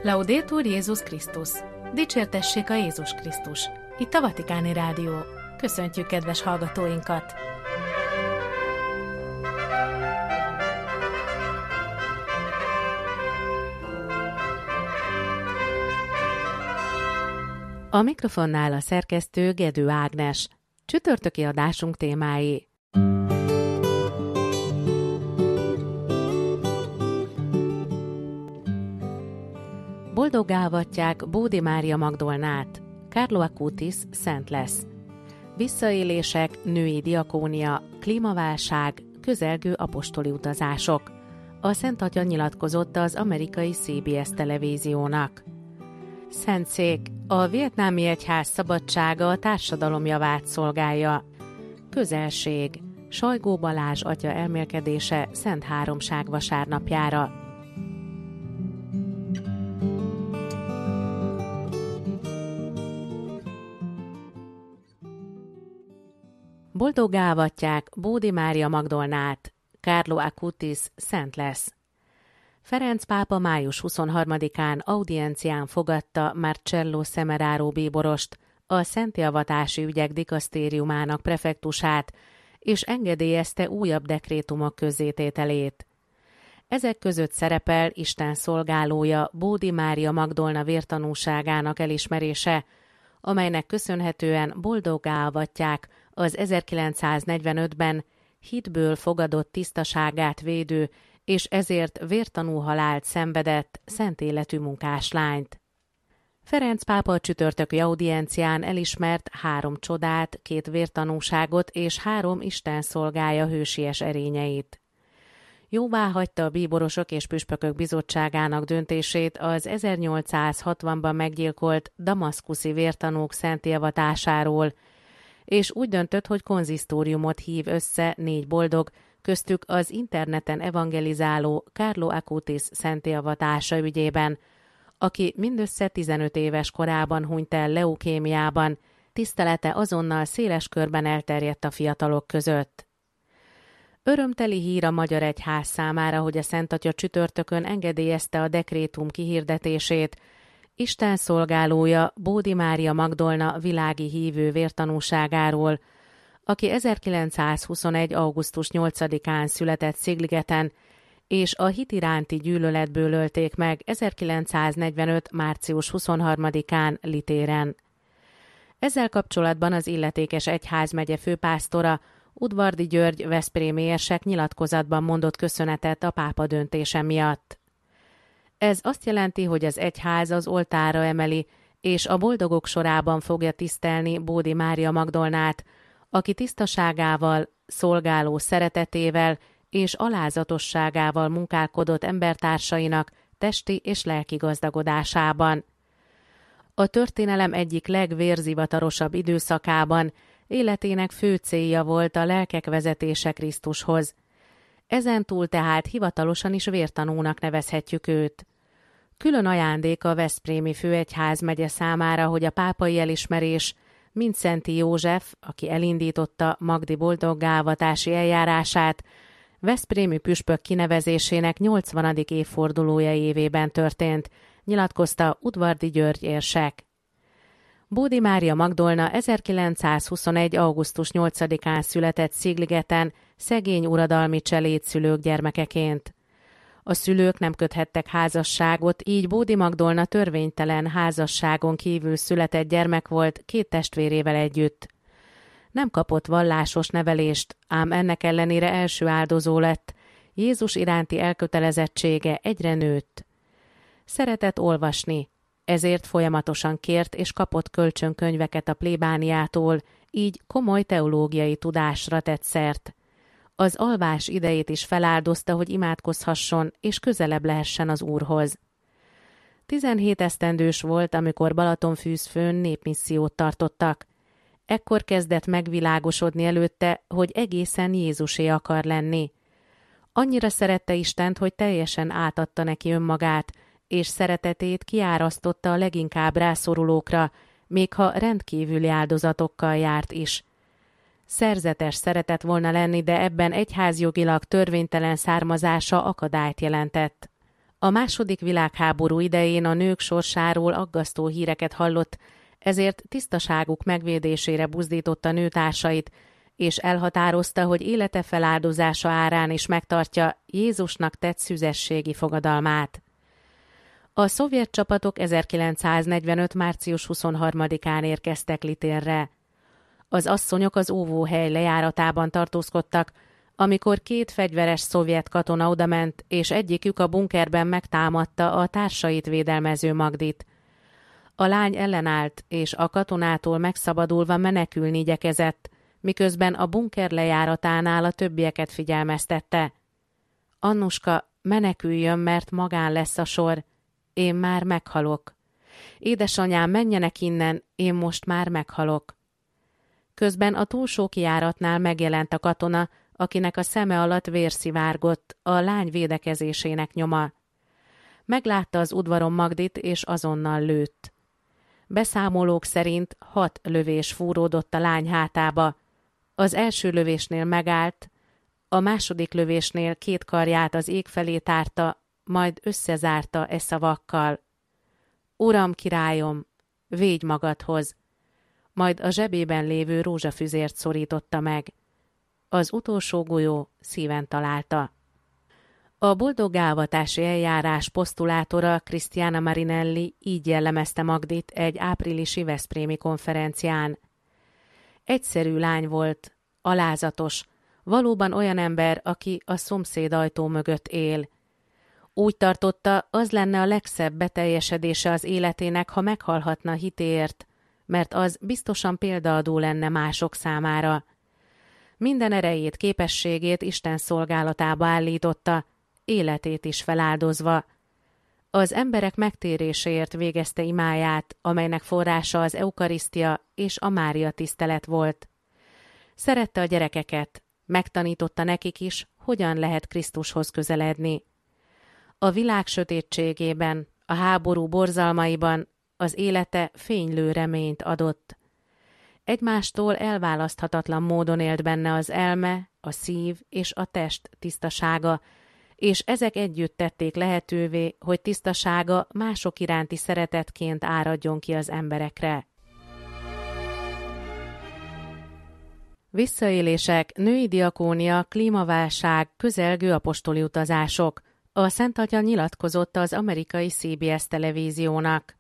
Laudetur Jesus Christus! Dicsértessék a Jézus Krisztus! Itt a Vatikáni Rádió. Köszöntjük kedves hallgatóinkat! A mikrofonnál a szerkesztő Gedő Ágnes. Csütörtöki adásunk témái. Boldoggá avatják Bódi Mária Magdolnát, Carlo Acutis szent lesz. Visszaélések, női diakónia, klímaválság, közelgő apostoli utazások. A Szent Atya nyilatkozott az amerikai CBS televíziónak. Szentszék, a vietnámi egyház szabadsága a társadalom javát szolgálja. Közelség, Sajgó Balázs atya elmélkedése Szent Háromság vasárnapjára. Boldoggá avatják Bódi Mária Magdolnát, Carlo Acutis szent lesz. Ferenc pápa május 23-án audiencián fogadta Marcello Semeraro bíborost, a szentélvatási ügyek dikasztériumának prefektusát, és engedélyezte újabb dekrétumok közzétételét. Ezek között szerepel Isten szolgálója Bódi Mária Magdolna vértanúságának elismerése, amelynek köszönhetően boldoggá avatják az 1945-ben hitből fogadott tisztaságát védő és ezért vértanú halált szenvedett szent életű munkáslányt. Ferenc pápa a csütörtöki audiencián elismert 3 csodát, 2 vértanúságot és 3 Isten szolgája hősies erényeit. Jóváhagyta a bíborosok és püspökök bizottságának döntését az 1860-ban meggyilkolt damaszkuszi vértanúk szentélvatásáról, és úgy döntött, hogy konzisztóriumot hív össze 4 boldog, köztük az interneten evangelizáló Carlo Acutis szentélvatása ügyében, aki mindössze 15 éves korában hunyt el leukémiában, tisztelete azonnal széles körben elterjedt a fiatalok között. Örömteli hír a magyar egyház számára, hogy a Szent Atya csütörtökön engedélyezte a dekrétum kihirdetését, Isten szolgálója Bódi Mária Magdolna világi hívő vértanúságáról, aki 1921. augusztus 8-án született Szigligeten, és a hit iránti gyűlöletből ölték meg 1945. március 23-án Litéren. Ezzel kapcsolatban az illetékes egyházmegye főpásztora, Udvardi György veszprémi érsek nyilatkozatban mondott köszönetet a pápa döntése miatt. Ez azt jelenti, hogy az egyház az oltárra emeli, és a boldogok sorában fogja tisztelni Bódi Mária Magdolnát, aki tisztaságával, szolgáló szeretetével és alázatosságával munkálkodott embertársainak testi és lelki gazdagodásában. A történelem egyik legvérzivatarosabb időszakában életének fő célja volt a lelkek vezetése Krisztushoz. Ezentúl tehát hivatalosan is vértanúnak nevezhetjük őt. Külön ajándék a veszprémi főegyházmegye számára, hogy a pápai elismerés Mindszenty József, aki elindította Magdi boldoggá avatási eljárását, veszprémi püspök kinevezésének 80. évfordulója évében történt, nyilatkozta Udvardi György érsek. Bódi Mária Magdolna 1921. augusztus 8-án született Szigligeten szegény uradalmi cselédszülők gyermekeként. A szülők nem köthettek házasságot, így Bódi Magdolna törvénytelen házasságon kívül született gyermek volt 2 testvérével együtt. Nem kapott vallásos nevelést, ám ennek ellenére első áldozó lett, Jézus iránti elkötelezettsége egyre nőtt. Szeretett olvasni, ezért folyamatosan kért és kapott kölcsönkönyveket a plébániától, így komoly teológiai tudásra tett szert. Az alvás idejét is feláldozta, hogy imádkozhasson és közelebb lehessen az Úrhoz. 17 esztendős volt, amikor Balatonfűzfőn népmissziót tartottak. Ekkor kezdett megvilágosodni előtte, hogy egészen Jézusé akar lenni. Annyira szerette Istent, hogy teljesen átadta neki önmagát, és szeretetét kiárasztotta a leginkább rászorulókra, még ha rendkívüli áldozatokkal járt is. Szerzetes szeretett volna lenni, de ebben egyházjogilag törvénytelen származása akadályt jelentett. A II. Világháború idején a nők sorsáról aggasztó híreket hallott, ezért tisztaságuk megvédésére buzdította nőtársait, és elhatározta, hogy élete feláldozása árán is megtartja Jézusnak tett szüzességi fogadalmát. A szovjet csapatok 1945. március 23-án érkeztek Litérre. Az asszonyok az óvóhely lejáratában tartózkodtak, amikor 2 fegyveres szovjet katona odament, és egyikük a bunkerben megtámadta a társait védelmező Magdit. A lány ellenállt, és a katonától megszabadulva menekülni igyekezett, miközben a bunker lejáratánál a többieket figyelmeztette. Annuska, meneküljön, mert magán lesz a sor. Én már meghalok. Édesanyám, menjenek innen, én most már meghalok. Közben a túlsó kijáratnál megjelent a katona, akinek a szeme alatt vér szivárgott, a lány védekezésének nyoma. Meglátta az udvaron Magdit, és azonnal lőtt. Beszámolók szerint 6 lövés fúródott a lány hátába. Az első lövésnél megállt, a második lövésnél 2 karját az ég felé tárta, majd összezárta e szavakkal: Uram, királyom, védj magadhoz! Majd a zsebében lévő rózsafüzért szorította meg. Az utolsó golyó szíven találta. A boldoggávatási eljárás posztulátora Cristiana Marinelli így jellemezte Magdit egy áprilisi veszprémi konferencián. Egyszerű lány volt, alázatos, valóban olyan ember, aki a szomszéd ajtó mögött él. Úgy tartotta, az lenne a legszebb beteljesedése az életének, ha meghalhatna hitéért, mert az biztosan példaadó lenne mások számára. Minden erejét, képességét Isten szolgálatába állította, életét is feláldozva. Az emberek megtéréséért végezte imáját, amelynek forrása az eukarisztia és a Mária tisztelet volt. Szerette a gyerekeket, megtanította nekik is, hogyan lehet Krisztushoz közeledni. A világ sötétségében, a háború borzalmaiban az élete fénylő reményt adott. Egymástól elválaszthatatlan módon élt benne az elme, a szív és a test tisztasága, és ezek együtt tették lehetővé, hogy tisztasága mások iránti szeretetként áradjon ki az emberekre. Visszaélések, női diakónia, klímaválság, közelgő apostoli utazások. A Szent Atya nyilatkozott az amerikai CBS televíziónak.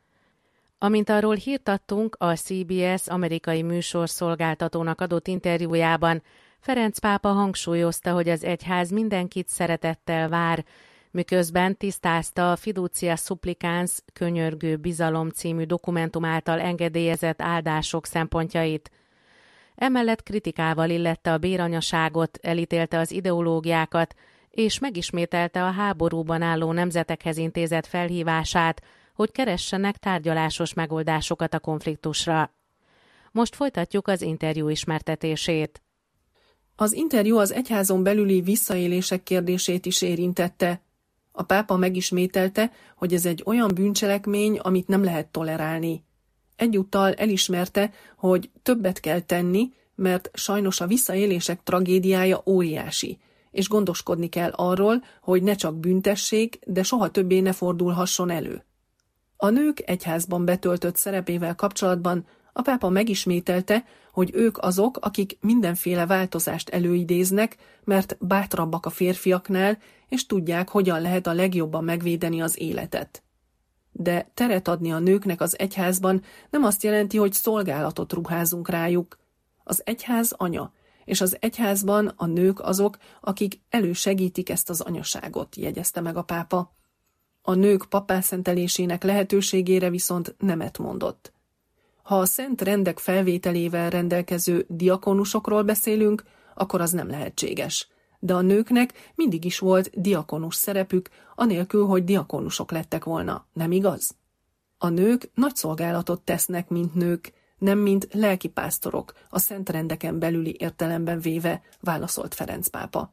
Amint arról hírt adtunk, a CBS amerikai műsorszolgáltatónak adott interjújában Ferenc pápa hangsúlyozta, hogy az egyház mindenkit szeretettel vár, miközben tisztázta a Fiducia Supplicans könyörgő bizalom című dokumentum által engedélyezett áldások szempontjait. Emellett kritikával illette a béranyaságot, elítélte az ideológiákat, és megismételte a háborúban álló nemzetekhez intézett felhívását, hogy keressenek tárgyalásos megoldásokat a konfliktusra. Most folytatjuk az interjú ismertetését. Az interjú az egyházon belüli visszaélések kérdését is érintette. A pápa megismételte, hogy ez egy olyan bűncselekmény, amit nem lehet tolerálni. Egyúttal elismerte, hogy többet kell tenni, mert sajnos a visszaélések tragédiája óriási, és gondoskodni kell arról, hogy ne csak büntessék, de soha többé ne fordulhasson elő. A nők egyházban betöltött szerepével kapcsolatban a pápa megismételte, hogy ők azok, akik mindenféle változást előidéznek, mert bátrabbak a férfiaknál, és tudják, hogyan lehet a legjobban megvédeni az életet. De teret adni a nőknek az egyházban nem azt jelenti, hogy szolgálatot ruházunk rájuk. Az egyház anya, és az egyházban a nők azok, akik elősegítik ezt az anyaságot, jegyezte meg a pápa. A nők pappászentelésének lehetőségére viszont nemet mondott. Ha a szent rendek felvételével rendelkező diakonusokról beszélünk, akkor az nem lehetséges. De a nőknek mindig is volt diakonus szerepük, anélkül, hogy diakonusok lettek volna, nem igaz? A nők nagy szolgálatot tesznek, mint nők, nem mint lelkipásztorok, a szent rendeken belüli értelemben véve, válaszolt Ferenc pápa.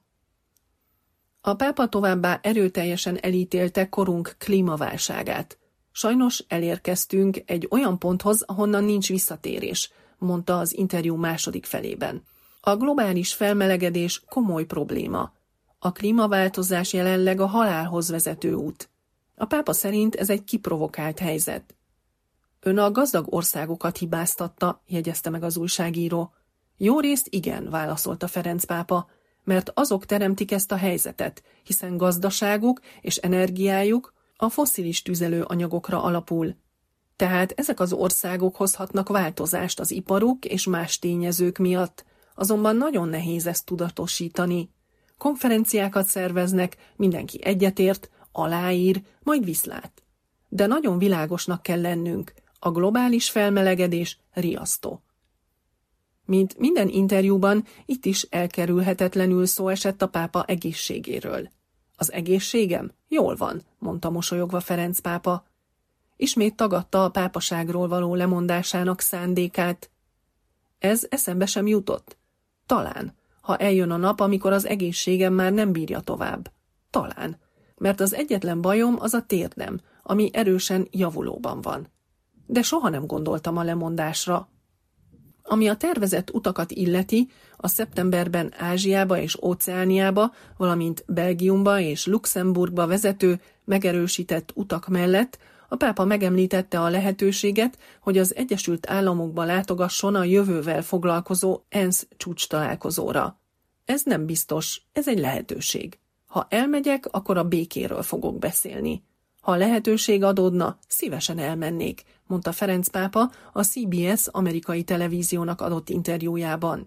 A pápa továbbá erőteljesen elítélte korunk klímaválságát. Sajnos elérkeztünk egy olyan ponthoz, ahonnan nincs visszatérés, mondta az interjú második felében. A globális felmelegedés komoly probléma. A klímaváltozás jelenleg a halálhoz vezető út. A pápa szerint ez egy kiprovokált helyzet. Ön a gazdag országokat hibáztatta, jegyezte meg az újságíró. Jórészt igen, válaszolta Ferenc pápa, mert azok teremtik ezt a helyzetet, hiszen gazdaságuk és energiájuk a fosszilis tüzelőanyagokra alapul. Tehát ezek az országok hozhatnak változást az iparuk és más tényezők miatt, azonban nagyon nehéz ezt tudatosítani. Konferenciákat szerveznek, mindenki egyetért, aláír, majd viszlát. De nagyon világosnak kell lennünk, a globális felmelegedés riasztó. Mint minden interjúban, itt is elkerülhetetlenül szó esett a pápa egészségéről. Az egészségem? Jól van, mondta mosolyogva Ferenc pápa. Ismét tagadta a pápaságról való lemondásának szándékát. Ez eszembe sem jutott. Talán, ha eljön a nap, amikor az egészségem már nem bírja tovább. Talán, mert az egyetlen bajom az a térdem, ami erősen javulóban van. De soha nem gondoltam a lemondásra. Ami a tervezett utakat illeti, a szeptemberben Ázsiába és Óceániába, valamint Belgiumba és Luxemburgba vezető, megerősített utak mellett a pápa megemlítette a lehetőséget, hogy az Egyesült Államokba látogasson a jövővel foglalkozó ENSZ csúcstalálkozóra. Ez nem biztos, ez egy lehetőség. Ha elmegyek, akkor a békéről fogok beszélni. Ha lehetőség adódna, szívesen elmennék, mondta Ferenc pápa a CBS amerikai televíziónak adott interjújában.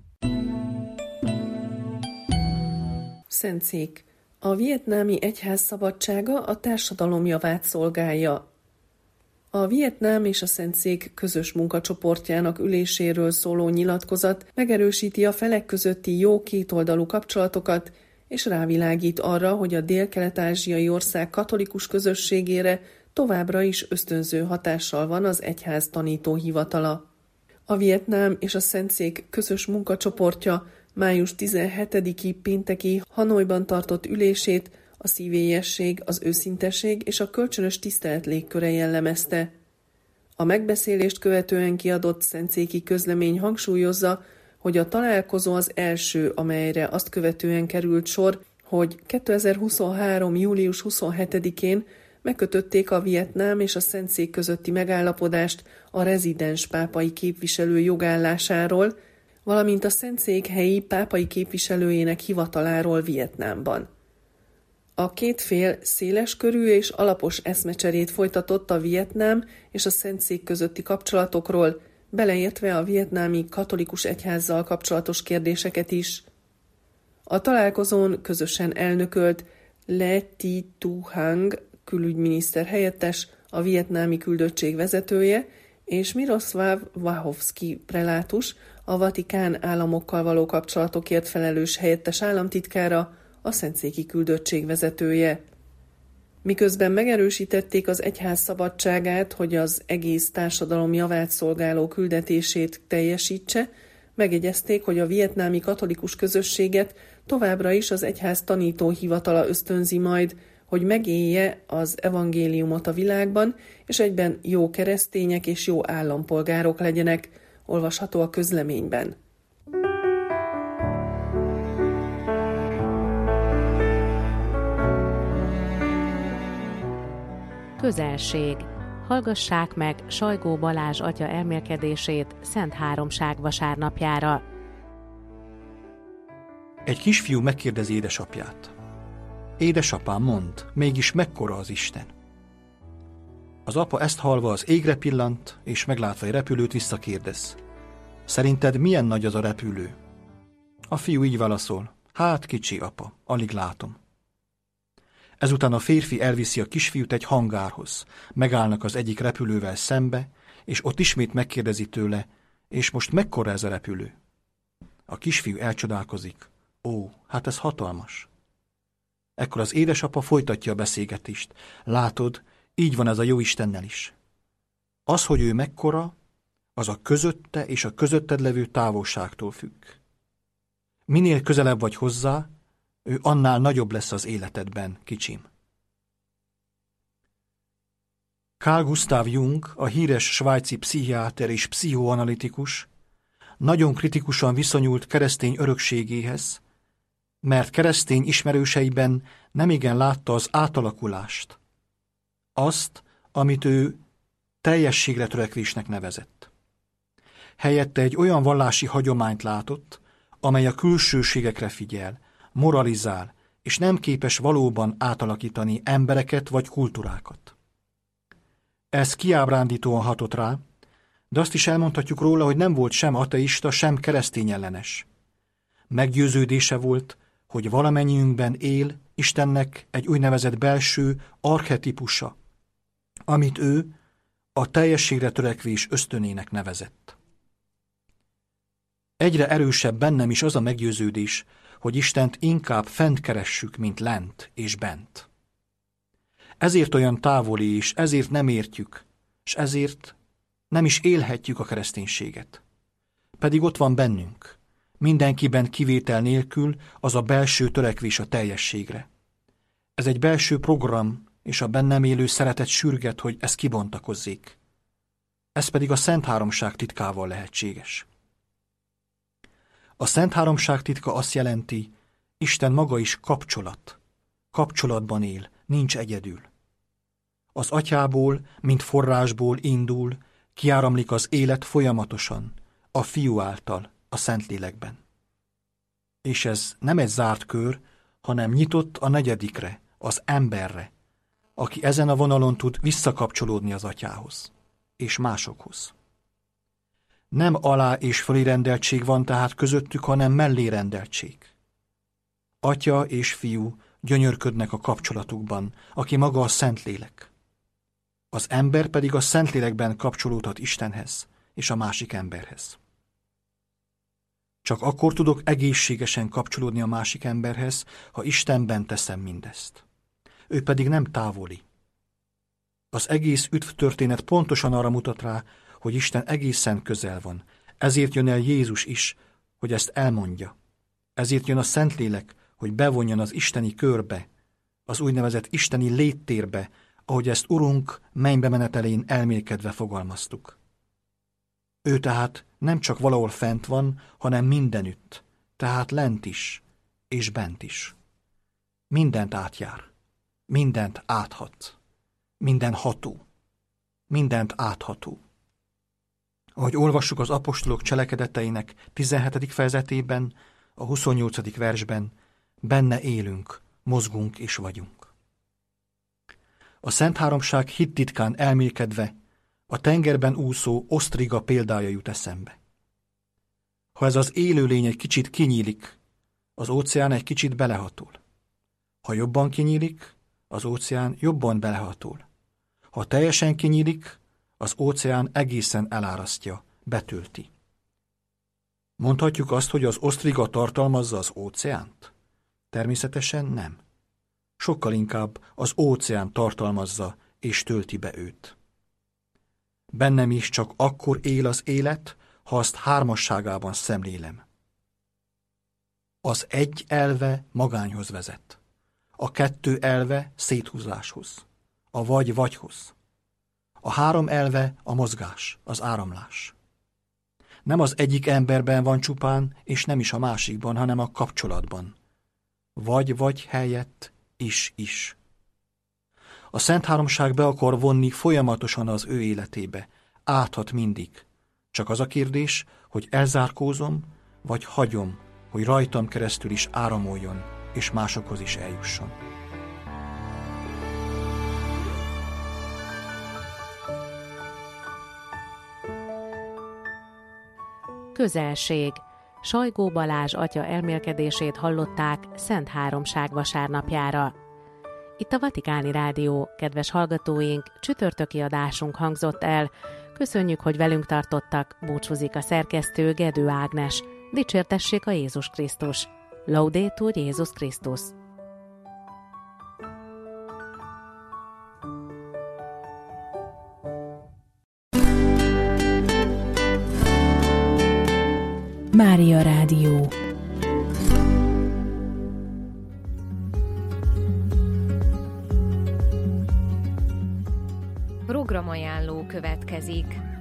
Szentszék. A vietnámi egyház szabadsága a társadalom javát szolgálja. A Vietnám és a Szentszék közös munkacsoportjának üléséről szóló nyilatkozat megerősíti a felek közötti jó kétoldalú kapcsolatokat, és rávilágít arra, hogy a dél-kelet-ázsiai ország katolikus közösségére továbbra is ösztönző hatással van az egyház tanítóhivatala. A Vietnám és a Szentszék közös munkacsoportja május 17-i pénteki Hanoiban tartott ülését a szívélyesség, az őszintesség és a kölcsönös tisztelet légköre jellemezte. A megbeszélést követően kiadott szentszéki közlemény hangsúlyozza, hogy a találkozó az első, amelyre azt követően került sor, hogy 2023. július 27-én megkötötték a Vietnám és a Szentszék közötti megállapodást a rezidens pápai képviselő jogállásáról, valamint a Szentszék helyi pápai képviselőjének hivataláról Vietnámban. A két fél széleskörű és alapos eszmecserét folytatott a Vietnám és a Szentszék közötti kapcsolatokról, beleértve a vietnámi katolikus egyházzal kapcsolatos kérdéseket is. A találkozón közösen elnökölt Le Thi Tu Hang külügyminiszter helyettes, a vietnámi küldöttség vezetője, és Miroslav Wachowski prelátus, a Vatikán államokkal való kapcsolatokért felelős helyettes államtitkára, a szentszéki küldöttség vezetője. Miközben megerősítették az egyház szabadságát, hogy az egész társadalom javát szolgáló küldetését teljesítse, megjegyezték, hogy a vietnámi katolikus közösséget továbbra is az egyház tanítóhivatala ösztönzi majd, hogy megélje az evangéliumot a világban, és egyben jó keresztények és jó állampolgárok legyenek, olvasható a közleményben. Közelség. Hallgassák meg Sajgó Balázs atya elmélkedését Szent Háromság vasárnapjára. Egy kisfiú megkérdezi édesapját. Édesapám, mondd, mégis mekkora az Isten? Az apa ezt hallva az égre pillant, és meglátva egy repülőt visszakérdez. Szerinted milyen nagy az a repülő? A fiú így válaszol. Hát kicsi, apa, alig látom. Ezután a férfi elviszi a kisfiút egy hangárhoz. Megállnak az egyik repülővel szembe, és ott ismét megkérdezi tőle, és most mekkora ez a repülő? A kisfiú elcsodálkozik. Ó, hát ez hatalmas. Ekkor az édesapa folytatja a beszélgetést. Látod, így van ez a jó Istennel is. Az, hogy ő mekkora, az a közötte és a közötted levő távolságtól függ. Minél közelebb vagy hozzá, ő annál nagyobb lesz az életedben, kicsim. Carl Gustav Jung, a híres svájci pszichiáter és pszichoanalitikus, nagyon kritikusan viszonyult keresztény örökségéhez, mert keresztény ismerőseiben nemigen látta az átalakulást, azt, amit ő teljességre törekvésnek nevezett. Helyette egy olyan vallási hagyományt látott, amely a külsőségekre figyel, moralizál, és nem képes valóban átalakítani embereket vagy kultúrákat. Ez kiábrándítóan hatott rá, de azt is elmondhatjuk róla, hogy nem volt sem ateista, sem keresztény ellenes. Meggyőződése volt, hogy valamennyiünkben él Istennek egy úgynevezett belső archetipusa, amit ő a teljességre törekvés ösztönének nevezett. Egyre erősebb bennem is az a meggyőződés, hogy Istent inkább fent keressük, mint lent és bent. Ezért olyan távoli, és ezért nem értjük, és ezért nem is élhetjük a kereszténységet. Pedig ott van bennünk, mindenkiben kivétel nélkül az a belső törekvés a teljességre. Ez egy belső program, és a bennem élő szeretet sürget, hogy ez kibontakozzék. Ez pedig a Szent Háromság titkával lehetséges. A Szent Háromság titka azt jelenti, Isten maga is kapcsolat. Kapcsolatban él, nincs egyedül. Az Atyából, mint forrásból indul, kiáramlik az élet folyamatosan, a Fiú által, a Szentlélekben. És ez nem egy zárt kör, hanem nyitott a negyedikre, az emberre, aki ezen a vonalon tud visszakapcsolódni az Atyához, és másokhoz. Nem alá- és fölérendeltség van tehát közöttük, hanem mellérendeltség. Atya és Fiú gyönyörködnek a kapcsolatukban, aki maga a Szentlélek. Az ember pedig a Szentlélekben kapcsolódhat Istenhez és a másik emberhez. Csak akkor tudok egészségesen kapcsolódni a másik emberhez, ha Istenben teszem mindezt. Ő pedig nem távoli. Az egész üdvtörténet pontosan arra mutat rá, hogy Isten egészen közel van. Ezért jön el Jézus is, hogy ezt elmondja. Ezért jön a Szentlélek, hogy bevonjon az isteni körbe, az úgynevezett isteni léttérbe, ahogy ezt Urunk mennybe menetelén elmélkedve fogalmaztuk. Ő tehát nem csak valahol fent van, hanem mindenütt, tehát lent is, és bent is. Mindent átjár, mindent áthat, minden ható, mindent átható. Ahogy olvassuk az apostolok cselekedeteinek 17. fejezetében, a 28. versben, benne élünk, mozgunk és vagyunk. A Szent Háromság hittitkán elmélkedve a tengerben úszó osztriga példája jut eszembe. Ha ez az élőlény egy kicsit kinyílik, az óceán egy kicsit belehatol. Ha jobban kinyílik, az óceán jobban belehatol. Ha teljesen kinyílik, az óceán egészen elárasztja, betölti. Mondhatjuk azt, hogy az osztriga tartalmazza az óceánt? Természetesen nem. Sokkal inkább az óceán tartalmazza és tölti be őt. Bennem is csak akkor él az élet, ha azt hármasságában szemlélem. Az egy elve magányhoz vezet. A kettő elve széthúzáshoz. A vagy-vagyhoz. A három elve a mozgás, az áramlás. Nem az egyik emberben van csupán, és nem is a másikban, hanem a kapcsolatban. Vagy-vagy helyett is. A Szent Háromság be akar vonni folyamatosan az ő életébe, áthat mindig. Csak az a kérdés, hogy elzárkózom, vagy hagyom, hogy rajtam keresztül is áramoljon, és másokhoz is eljusson. Közelség. Sajgó Balázs atya elmélkedését hallották Szent Háromság vasárnapjára. Itt a Vatikáni Rádió, kedves hallgatóink, csütörtöki adásunk hangzott el. Köszönjük, hogy velünk tartottak, búcsúzik a szerkesztő Gedő Ágnes. Dicsértessék a Jézus Krisztus! Laudetur Jézus Krisztus! Mária Rádió. Programajánló következik.